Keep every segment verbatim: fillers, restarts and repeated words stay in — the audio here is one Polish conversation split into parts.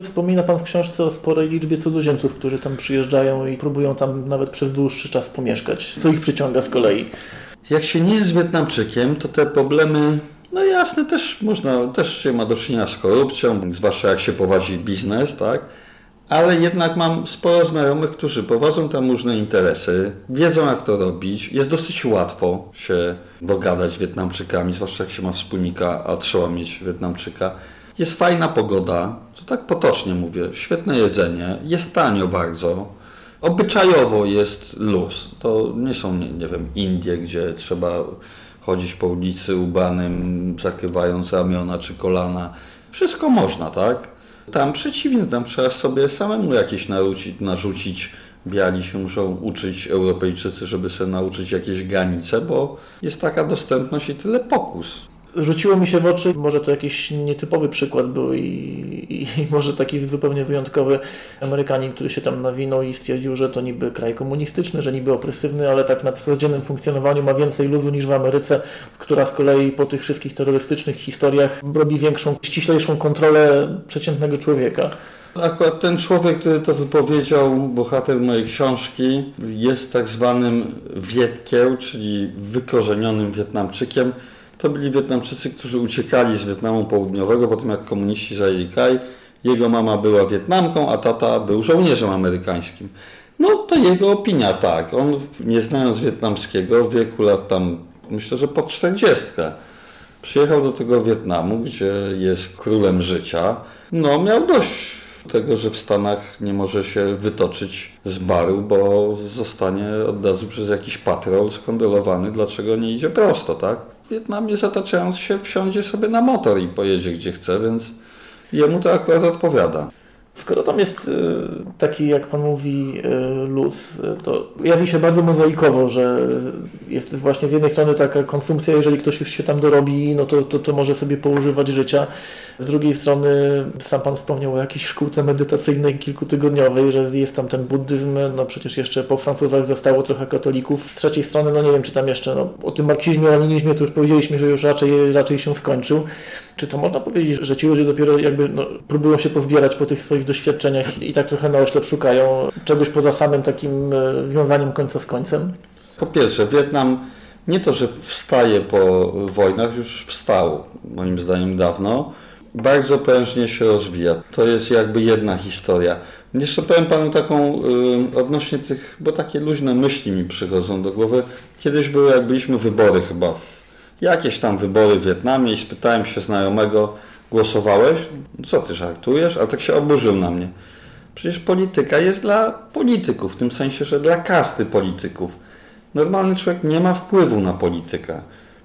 Wspomina Pan w książce o sporej liczbie cudzoziemców, którzy tam przyjeżdżają i próbują tam nawet przez dłuższy czas pomieszkać. Co ich przyciąga z kolei? Jak się nie jest Wietnamczykiem, to te problemy, no jasne, też można, też się ma do czynienia z korupcją, zwłaszcza jak się prowadzi biznes, tak? Ale jednak mam sporo znajomych, którzy prowadzą tam różne interesy, wiedzą jak to robić, jest dosyć łatwo się dogadać z Wietnamczykami, zwłaszcza jak się ma wspólnika, a trzeba mieć Wietnamczyka. Jest fajna pogoda, to tak potocznie mówię, świetne jedzenie, jest tanio bardzo, obyczajowo jest luz. To nie są, nie, nie wiem, Indie, gdzie trzeba chodzić po ulicy ubranym, zakrywając ramiona czy kolana. Wszystko można, tak? Tam przeciwnie, tam trzeba sobie samemu jakieś narzucić, narzucić. Biali się muszą uczyć, Europejczycy, żeby sobie nauczyć jakieś granice, bo jest taka dostępność i tyle pokus. Rzuciło mi się w oczy, może to jakiś nietypowy przykład był i, i, i może taki zupełnie wyjątkowy Amerykanin, który się tam nawinął i stwierdził, że to niby kraj komunistyczny, że niby opresywny, ale tak na codziennym funkcjonowaniu ma więcej luzu niż w Ameryce, która z kolei po tych wszystkich terrorystycznych historiach robi większą, ściślejszą kontrolę przeciętnego człowieka. Akurat ten człowiek, który to wypowiedział, bohater mojej książki, jest tak zwanym Wietkieł, czyli wykorzenionym Wietnamczykiem. To byli Wietnamczycy, którzy uciekali z Wietnamu Południowego po tym, jak komuniści zajęli kraj. Jego mama była Wietnamką, a tata był żołnierzem amerykańskim. No to jego opinia tak. On, nie znając wietnamskiego, w wieku lat tam, myślę, że po czterdziestkę, przyjechał do tego Wietnamu, gdzie jest królem życia. No miał dość tego, że w Stanach nie może się wytoczyć z baru, bo zostanie od razu przez jakiś patrol skondolowany, dlaczego nie idzie prosto, tak? W Wietnamie zataczając się wsiądzie sobie na motor i pojedzie gdzie chce, więc jemu to akurat odpowiada. Skoro tam jest taki, jak Pan mówi, luz, to jawi się bardzo mozaikowo, że jest właśnie z jednej strony taka konsumpcja, jeżeli ktoś już się tam dorobi, no to, to, to może sobie poużywać życia. Z drugiej strony, sam Pan wspomniał o jakiejś szkółce medytacyjnej kilkutygodniowej, że jest tam ten buddyzm, no przecież jeszcze po Francuzach zostało trochę katolików. Z trzeciej strony, no nie wiem, czy tam jeszcze, no, o tym marksizmie, leninizmie to już powiedzieliśmy, że już raczej, raczej się skończył. Czy to można powiedzieć, że ci ludzie dopiero jakby no, próbują się pozbierać po tych swoich doświadczeniach i tak trochę na oślep szukają czegoś poza samym takim wiązaniem końca z końcem? Po pierwsze, Wietnam nie to, że wstaje po wojnach, już wstał, moim zdaniem dawno. Bardzo prężnie się rozwija. To jest jakby jedna historia. Jeszcze powiem Panu taką yy, odnośnie tych, bo takie luźne myśli mi przychodzą do głowy. Kiedyś były, jak byliśmy wybory chyba, jakieś tam wybory w Wietnamie i spytałem się znajomego, głosowałeś? Co ty żartujesz? A tak się oburzył na mnie. Przecież polityka jest dla polityków, w tym sensie, że dla kasty polityków. Normalny człowiek nie ma wpływu na politykę.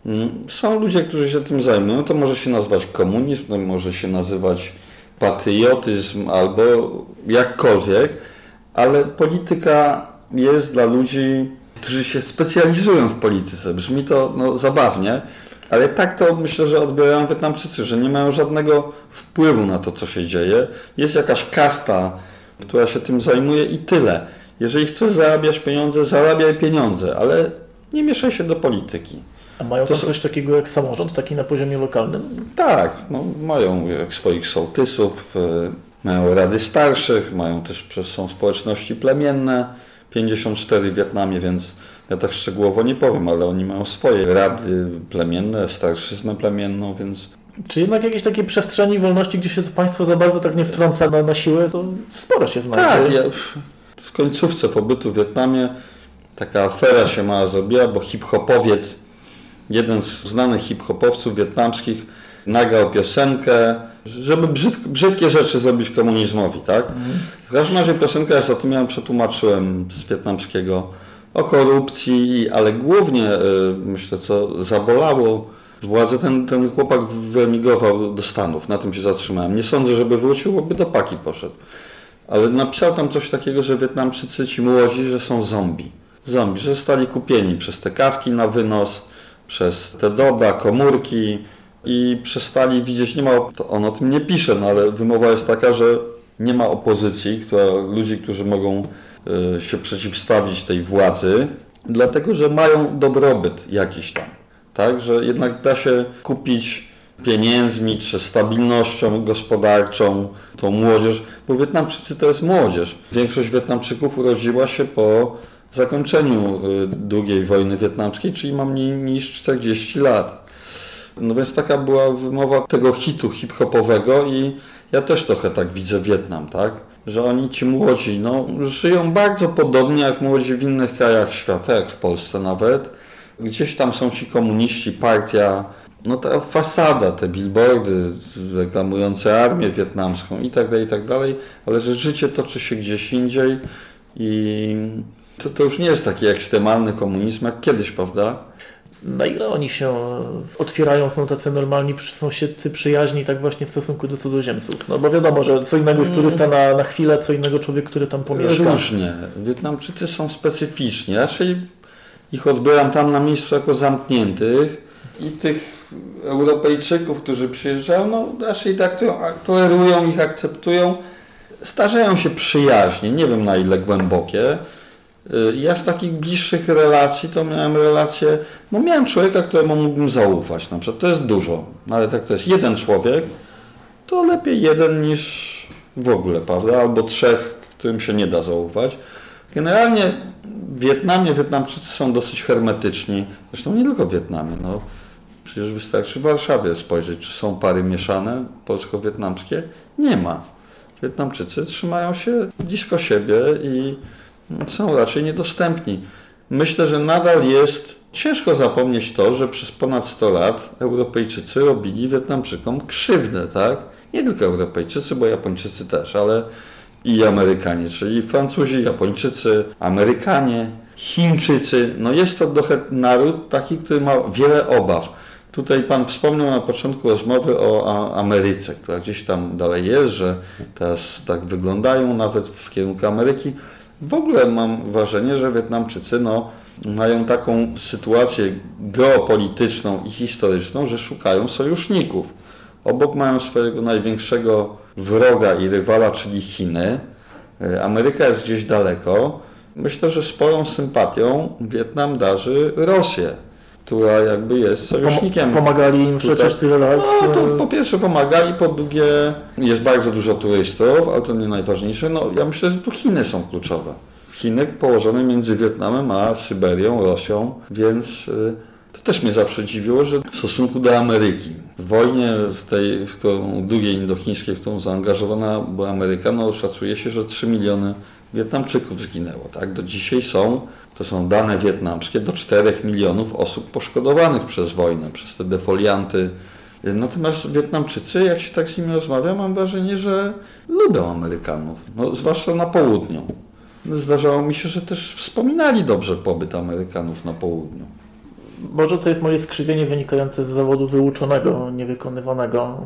Są ludzie, którzy się tym zajmują, to może się nazywać komunizm, to może się nazywać patriotyzm albo jakkolwiek, ale polityka jest dla ludzi, którzy się specjalizują w polityce. Brzmi to no, zabawnie, ale tak to myślę, że odbierają Wietnamczycy, że nie mają żadnego wpływu na to, co się dzieje. Jest jakaś kasta, która się tym zajmuje i tyle. Jeżeli chcesz zarabiać pieniądze, zarabiaj pieniądze, ale nie mieszaj się do polityki. A mają tam to coś takiego jak samorząd, taki na poziomie lokalnym? Tak, no, mają jak swoich sołtysów, mają rady starszych, mają też są społeczności plemienne, pięćdziesiąt cztery w Wietnamie, więc ja tak szczegółowo nie powiem, ale oni mają swoje rady plemienne, starszyznę plemienną, więc... Czy jednak jakieś takie przestrzeni wolności, gdzie się to państwo za bardzo tak nie wtrąca na, na siłę, to sporo się znajdzie. Tak, ja w końcówce pobytu w Wietnamie taka afera się mała zrobiła, bo hip-hopowiec, jeden z znanych hip-hopowców wietnamskich nagrał piosenkę, żeby brzyd, brzydkie rzeczy zrobić komunizmowi, tak? Mm. W każdym razie piosenka jest o tym, ja ją przetłumaczyłem z wietnamskiego, o korupcji, ale głównie myślę, co zabolało władzę, ten, ten chłopak wyemigrował do Stanów, na tym się zatrzymałem. Nie sądzę, żeby wrócił, bo by do Paki poszedł. Ale napisał tam coś takiego, że Wietnamczycy ci młodzi, że są zombie. Zombie, że zostali kupieni przez te kawki na wynos, przez te dobra, komórki i przestali widzieć, nie ma, to on o tym nie pisze, no ale wymowa jest taka, że nie ma opozycji, która, ludzi, którzy mogą y, się przeciwstawić tej władzy, dlatego, że mają dobrobyt jakiś tam, tak, że jednak da się kupić pieniędzmi, czy stabilnością gospodarczą, tą młodzież, bo Wietnamczycy to jest młodzież. Większość Wietnamczyków urodziła się po zakończeniu drugiej wojny wietnamskiej, czyli ma mniej niż czterdzieści lat. No więc taka była wymowa tego hitu hip-hopowego i ja też trochę tak widzę Wietnam, tak? Że oni ci młodzi, no, żyją bardzo podobnie jak młodzi w innych krajach świata, jak w Polsce nawet. Gdzieś tam są ci komuniści, partia, no ta fasada, te billboardy reklamujące armię wietnamską i tak dalej, i tak dalej, ale że życie toczy się gdzieś indziej i to, to już nie jest taki ekstremalny komunizm jak kiedyś, prawda? Na ile oni się otwierają, są tacy normalni sąsiedcy, przyjaźni tak właśnie w stosunku do cudzoziemców? No bo wiadomo, że co innego jest turysta na, na chwilę, co innego człowiek, który tam pomieszka. Różnie. Wietnamczycy są specyficzni. Raczej ich odbieram tam na miejscu jako zamkniętych i tych Europejczyków, którzy przyjeżdżają, no raczej tak tolerują ich, akceptują. Starzają się przyjaźnie, nie wiem na ile głębokie. Ja z takich bliższych relacji to miałem relacje, no miałem człowieka, któremu mógłbym zaufać, na przykład to jest dużo, ale tak to jest jeden człowiek, to lepiej jeden niż w ogóle, prawda, albo trzech, którym się nie da zaufać. Generalnie w Wietnamie Wietnamczycy są dosyć hermetyczni, zresztą nie tylko w Wietnamie, no przecież wystarczy w Warszawie spojrzeć, czy są pary mieszane polsko-wietnamskie, nie ma. Wietnamczycy trzymają się blisko siebie i są raczej niedostępni. Myślę, że nadal jest ciężko zapomnieć to, że przez ponad sto lat Europejczycy robili Wietnamczykom krzywdę, tak? Nie tylko Europejczycy, bo Japończycy też, ale i Amerykanie, czyli Francuzi, Japończycy, Amerykanie, Chińczycy. No jest to trochę naród taki, który ma wiele obaw. Tutaj Pan wspomniał na początku rozmowy o Ameryce, która gdzieś tam dalej jest, że teraz tak wyglądają nawet w kierunku Ameryki. W ogóle mam wrażenie, że Wietnamczycy no, mają taką sytuację geopolityczną i historyczną, że szukają sojuszników. Obok mają swojego największego wroga i rywala, czyli Chiny. Ameryka jest gdzieś daleko. Myślę, że sporą sympatią Wietnam darzy Rosję, która jakby jest sojusznikiem. Pomagali im przecież tyle lat. No, to po pierwsze pomagali, po drugie jest bardzo dużo turystów, ale to nie najważniejsze. No, ja myślę, że tu Chiny są kluczowe. Chiny położone między Wietnamem a Syberią, Rosją, więc y, to też mnie zawsze dziwiło, że w stosunku do Ameryki, w wojnie w tej, w którą, drugiej indochińskiej, w którą zaangażowana była Ameryka, no szacuje się, że trzy miliony Wietnamczyków zginęło. Tak? Do dzisiaj są, to są dane wietnamskie, do czterech milionów osób poszkodowanych przez wojnę, przez te defolianty. Natomiast Wietnamczycy, jak się tak z nimi rozmawia, mam wrażenie, że lubią Amerykanów, no, zwłaszcza na południu. Zdarzało mi się, że też wspominali dobrze pobyt Amerykanów na południu. Może to jest moje skrzywienie wynikające z zawodu wyuczonego, niewykonywanego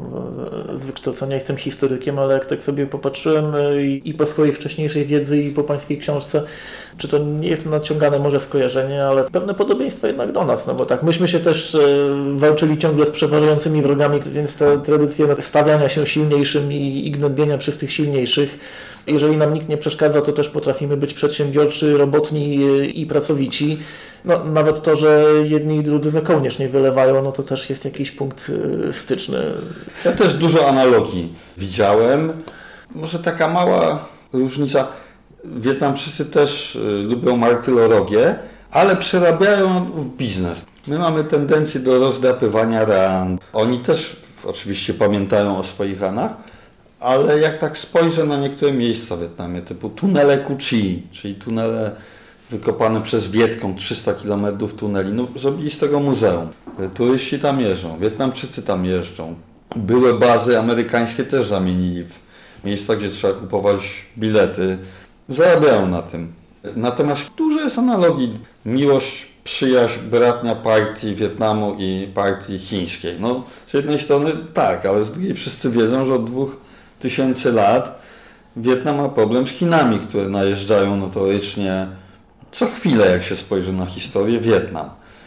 z wykształcenia. Jestem historykiem, ale jak tak sobie popatrzyłem i po swojej wcześniejszej wiedzy i po pańskiej książce, czy to nie jest naciągane może skojarzenie, ale pewne podobieństwo jednak do nas, no bo tak, myśmy się też walczyli ciągle z przeważającymi wrogami, więc te tradycje stawiania się silniejszym i, i gnębienia przez tych silniejszych, jeżeli nam nikt nie przeszkadza, to też potrafimy być przedsiębiorczy, robotni i pracowici. No, nawet to, że jedni i drudzy za kołnierz nie wylewają, no to też jest jakiś punkt styczny. Ja też dużo analogii widziałem. Może taka mała różnica. Wietnamczycy też lubią martyrologię, ale przerabiają w biznes. My mamy tendencję do rozdrapywania ran. Oni też oczywiście pamiętają o swoich ranach, ale jak tak spojrzę na niektóre miejsca w Wietnamie, typu tunele Cu Chi, czyli tunele wykopane przez Wietką, trzysta kilometrów tuneli, no zrobili z tego muzeum. Turyści tam jeżdżą, Wietnamczycy tam jeżdżą. Były bazy amerykańskie też zamienili w miejsca, gdzie trzeba kupować bilety. Zarabiają na tym. Natomiast dużo jest analogii. Miłość, przyjaźń, bratnia partii Wietnamu i partii chińskiej. No, z jednej strony tak, ale z drugiej wszyscy wiedzą, że od dwóch tysięcy lat Wietnam ma problem z Chinami, które najeżdżają notorycznie co chwilę, jak się spojrzy na historię, Wietnam.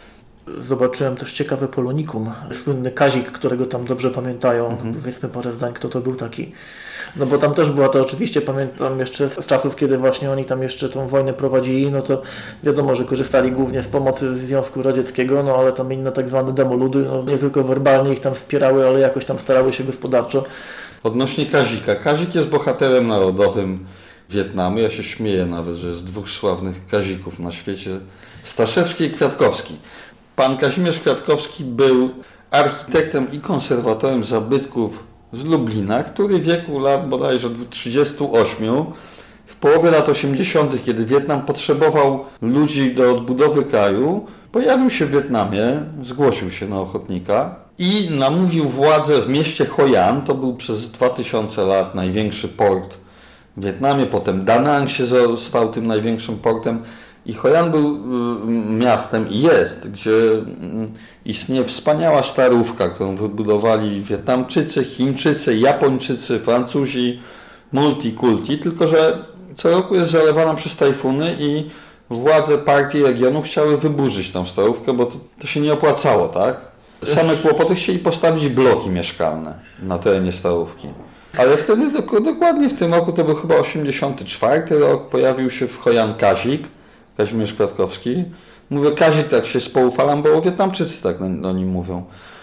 Zobaczyłem też ciekawe polonikum. Słynny Kazik, którego tam dobrze pamiętają. Mhm. Powiedzmy parę zdań, kto to był taki. No bo tam też była to oczywiście, pamiętam jeszcze z czasów, kiedy właśnie oni tam jeszcze tą wojnę prowadzili, no to wiadomo, że korzystali głównie z pomocy Związku Radzieckiego, no ale tam inne tak zwane demoludy, no nie tylko werbalnie ich tam wspierały, ale jakoś tam starały się gospodarczo. Odnośnie Kazika. Kazik jest bohaterem narodowym Wietnamu. Ja się śmieję nawet, że jest dwóch sławnych Kazików na świecie. Staszewski i Kwiatkowski. Pan Kazimierz Kwiatkowski był architektem i konserwatorem zabytków z Lublina, który w wieku lat bodajże trzydziestu ośmiu, w połowie lat osiemdziesiątych, kiedy Wietnam potrzebował ludzi do odbudowy kraju, pojawił się w Wietnamie, zgłosił się na ochotnika i namówił władze w mieście Hoi An, to był przez dwa tysiące lat największy port w Wietnamie, potem Da Nang się stał tym największym portem i Hoi An był miastem i jest, gdzie istnieje wspaniała starówka, którą wybudowali Wietnamczycy, Chińczycy, Japończycy, Francuzi, multikulti, tylko że co roku jest zalewana przez tajfuny i władze partii regionu chciały wyburzyć tą starówkę, bo to, to się nie opłacało, tak? Same kłopoty, chcieli postawić bloki mieszkalne na terenie starówki. Ale wtedy do, dokładnie w tym roku, to był chyba osiemdziesiąty czwarty rok, pojawił się w Hoi An Kazik, Kazimierz Kwiatkowski. Mówię Kazik, tak się spoufalam, bo Wietnamczycy tak o nim mówią.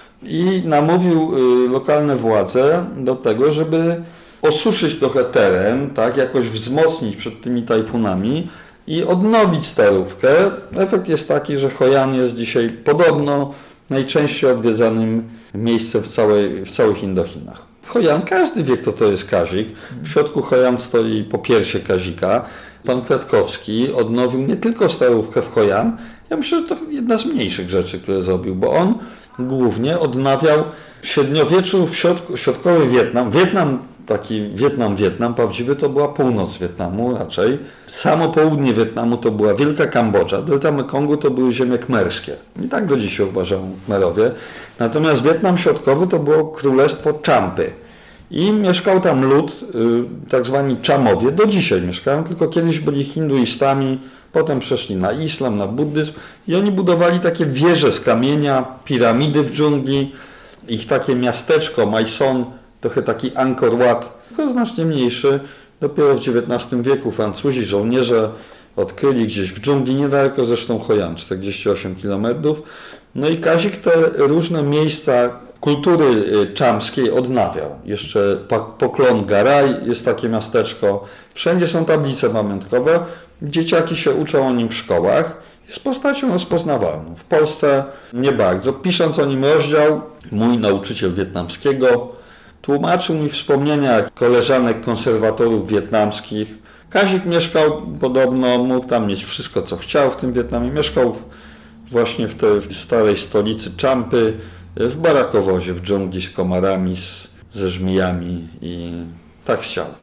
I namówił y, lokalne władze do tego, żeby osuszyć trochę teren, tak, jakoś wzmocnić przed tymi tajfunami i odnowić starówkę. Efekt jest taki, że Hoi An jest dzisiaj podobno najczęściej odwiedzanym miejscem w, całej, w całych Indochinach. W Hoi An każdy wie, kto to jest Kazik. W środku Hoi An stoi popiersie Kazika. Pan Kwiatkowski odnowił nie tylko starówkę w Hoi An, ja myślę, że to jedna z mniejszych rzeczy, które zrobił, bo on głównie odnawiał w średniowieczu w środku, środkowy Wietnam. Wietnam, taki Wietnam, Wietnam, prawdziwy to była północ Wietnamu raczej. Samo południe Wietnamu to była Wielka Kambodża, delta Mekongu to były ziemie kmerskie. I tak do dzisiaj uważają Khmerowie. Natomiast Wietnam środkowy to było królestwo Champy. I mieszkał tam lud, tak zwani Chamowie, do dzisiaj mieszkają, tylko kiedyś byli hinduistami, potem przeszli na islam, na buddyzm i oni budowali takie wieże z kamienia, piramidy w dżungli, ich takie miasteczko, Mae Son, trochę taki Angkor Wat, tylko znacznie mniejszy. Dopiero w dziewiętnastym wieku Francuzi, żołnierze odkryli gdzieś w dżungli, niedaleko zresztą Hoi An, czterdzieści osiem kilometrów. No i Kazik te różne miejsca kultury czamskiej odnawiał. Jeszcze Poklon Garai jest takie miasteczko. Wszędzie są tablice pamiątkowe. Dzieciaki się uczą o nim w szkołach. Jest postacią rozpoznawalną. W Polsce nie bardzo. Pisząc o nim rozdział, mój nauczyciel wietnamskiego tłumaczył mi wspomnienia koleżanek konserwatorów wietnamskich. Kazik mieszkał podobno, mógł tam mieć wszystko, co chciał w tym Wietnamie. Mieszkał właśnie w tej w starej stolicy Champy, w barakowozie, w dżungli z komarami, z, ze żmijami i tak chciał.